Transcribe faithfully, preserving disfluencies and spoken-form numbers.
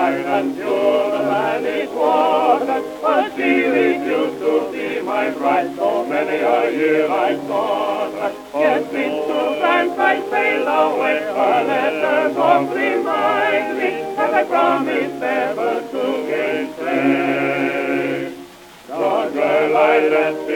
white and pure and it water, but she refused to be my bride. So many a year I sought her, yet since to France I sailed away. Her letters oft remind me that I promised never to gainsay. The girl I left